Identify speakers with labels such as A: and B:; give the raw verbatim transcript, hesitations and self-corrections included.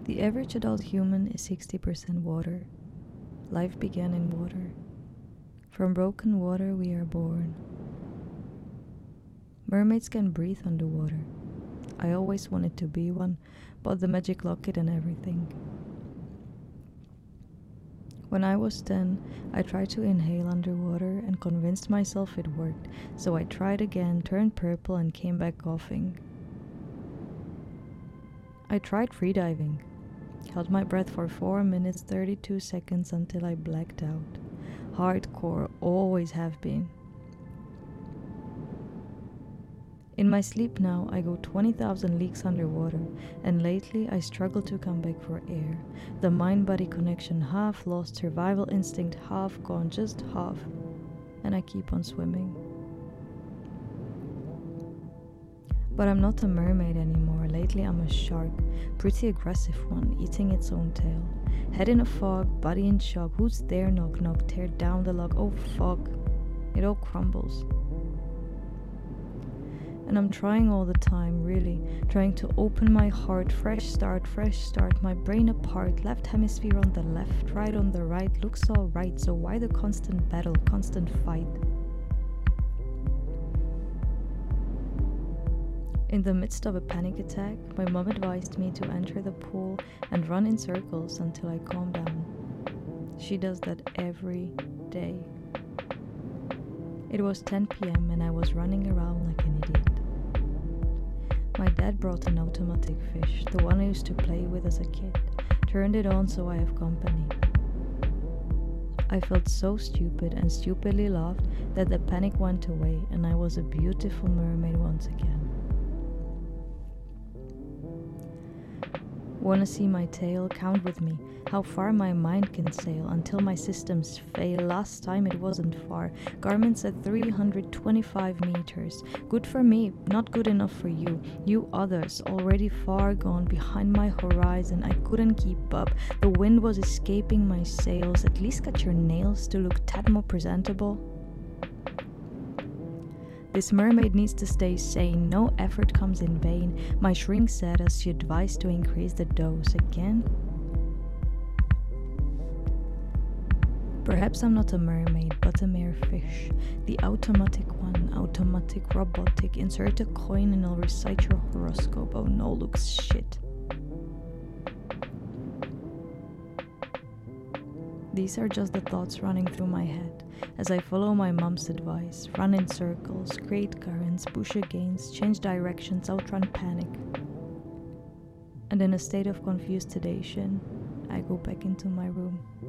A: The average adult human is sixty percent water. Life began in water. From broken water we are born. Mermaids can breathe underwater. I always wanted to be one, bought the magic locket and everything. When I was ten, I tried to inhale underwater and convinced myself it worked, so I tried again, turned purple and came back coughing. I tried freediving. Held my breath for four minutes thirty-two seconds until I blacked out. Hardcore, always have been. In my sleep now, I go twenty thousand leagues underwater, and lately I struggle to come back for air. The mind-body connection half lost, survival instinct half gone, just half, and I keep on swimming. But I'm not a mermaid anymore. Lately I'm a shark, pretty aggressive one, eating its own tail. Head in a fog, body in shock. Who's there? Knock knock, tear down the log. Oh fuck, it all crumbles. And I'm trying all the time, really, trying to open my heart, fresh start, fresh start, my brain apart, left hemisphere on the left, right on the right, looks all right, so why the constant battle, constant fight? In the midst of a panic attack, my mom advised me to enter the pool and run in circles until I calm down. She does that every day. It was ten p m and I was running around like an idiot. My dad brought an automatic fish, the one I used to play with as a kid, turned it on so I have company. I felt so stupid and stupidly laughed that the panic went away and I was a beautiful mermaid once again. Wanna see my tail? Count with me how far my mind can sail until my systems fail. Last time it wasn't far. Garments at three hundred twenty-five meters. Good for me, not good enough for you. You others, already far gone behind my horizon. I couldn't keep up. The wind was escaping my sails. At least cut your nails to look tad more presentable. This mermaid needs to stay sane, no effort comes in vain. My shrink said as she advised to increase the dose again. Perhaps I'm not a mermaid, but a mere fish. The automatic one, automatic, robotic. Insert a coin and I'll recite your horoscope. Oh no, looks shit. These are just the thoughts running through my head as I follow my mom's advice, run in circles, create currents, push against, change directions, outrun panic. And in a state of confused sedation, I go back into my room.